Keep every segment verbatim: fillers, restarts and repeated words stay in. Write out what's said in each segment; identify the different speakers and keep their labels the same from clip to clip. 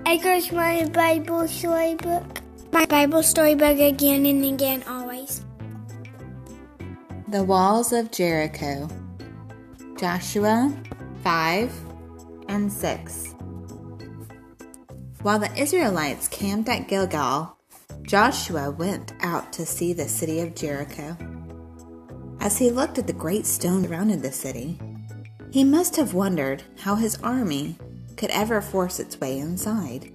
Speaker 1: I goes my Bible storybook. My Bible storybook again and again, always.
Speaker 2: The walls of Jericho. Joshua five and six. While the Israelites camped at Gilgal, Joshua went out to see the city of Jericho. As he looked at the great stone surrounding the city, he must have wondered how his army could ever force its way inside.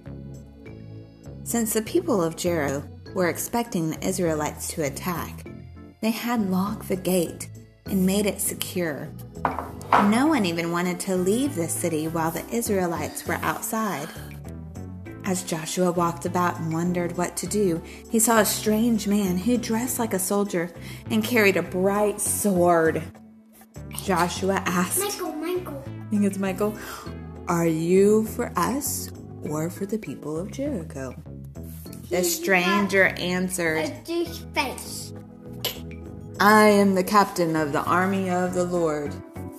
Speaker 2: Since the people of Jericho were expecting the Israelites to attack, they had locked the gate and made it secure. No one even wanted to leave the city while the Israelites were outside. As Joshua walked about and wondered what to do, he saw a strange man who dressed like a soldier and carried a bright sword. Joshua asked,
Speaker 1: Michael, Michael.
Speaker 2: I think it's Michael, "Are you for us or for the people of Jericho?" The stranger answered,
Speaker 1: A douche face.
Speaker 2: "I am the captain of the army of the Lord."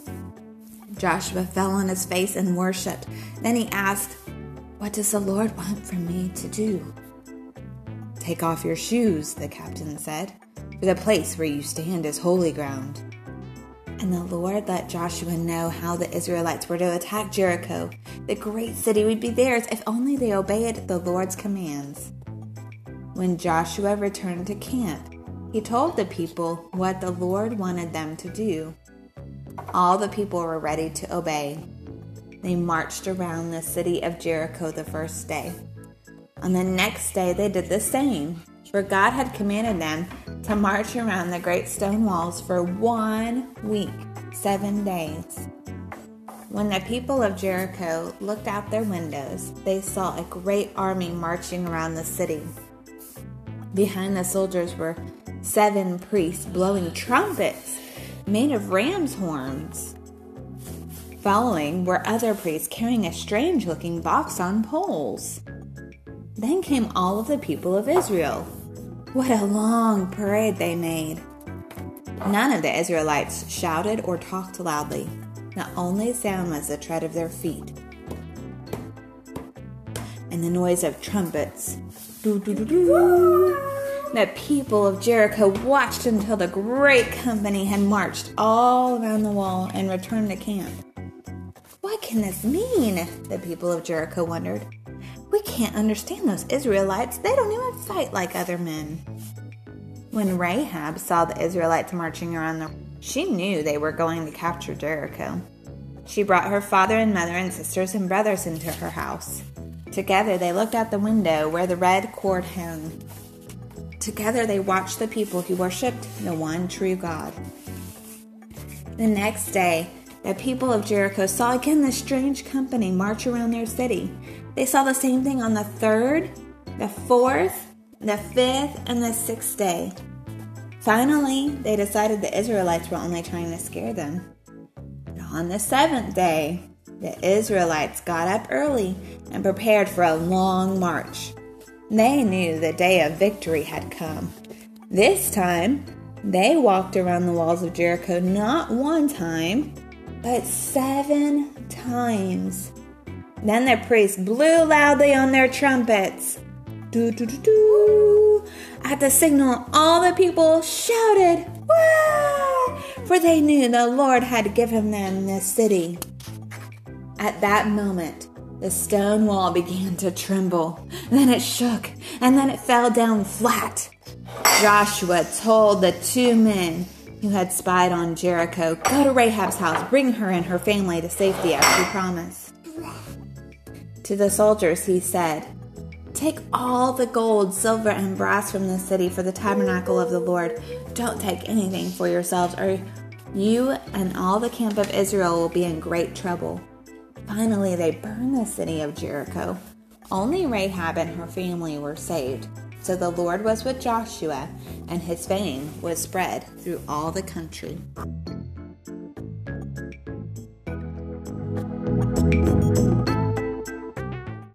Speaker 2: Joshua fell on his face and worshipped. Then he asked, "What does the Lord want from me to do?" "Take off your shoes," the captain said, "for the place where you stand is holy ground." And the Lord let Joshua know how the Israelites were to attack Jericho. The great city would be theirs if only they obeyed the Lord's commands. When Joshua returned to camp, he told the people what the Lord wanted them to do. All the people were ready to obey. They marched around the city of Jericho the first day. On the next day, they did the same, for God had commanded them to march around the great stone walls for one week, seven days. When the people of Jericho looked out their windows, they saw a great army marching around the city. Behind the soldiers were seven priests blowing trumpets made of ram's horns. Following were other priests carrying a strange-looking box on poles. Then came all of the people of Israel. What a long parade they made. None of the Israelites shouted or talked loudly. The only sound was the tread of their feet and the noise of trumpets. Doo, doo, doo, doo. The people of Jericho watched until the great company had marched all around the wall and returned to camp. What can this mean? The people of Jericho wondered. We can't understand those Israelites. They don't even fight like other men. When Rahab saw the Israelites marching around the, she knew they were going to capture Jericho. She brought her father and mother and sisters and brothers into her house. Together they looked out the window where the red cord hung. Together they watched the people who worshipped the one true God. The next day, the people of Jericho saw again the strange company march around their city. They saw the same thing on the third, the fourth, the fifth, and the sixth day. Finally, they decided the Israelites were only trying to scare them. But on the seventh day, the Israelites got up early and prepared for a long march. They knew the day of victory had come. This time, they walked around the walls of Jericho not one time, but seven times. Then the priests blew loudly on their trumpets. Doo, doo, doo, doo. At the signal, all the people shouted, "Wah!" For they knew the Lord had given them this city. At that moment, the stone wall began to tremble. Then it shook, and then it fell down flat. Joshua told the two men who had spied on Jericho, "Go to Rahab's house, bring her and her family to safety as she promised." To the soldiers he said, "Take all the gold, silver, and brass from the city for the tabernacle of the Lord. Don't take anything for yourselves, or you and all the camp of Israel will be in great trouble." Finally, they burned the city of Jericho. Only Rahab and her family were saved. So the Lord was with Joshua, and his fame was spread through all the country.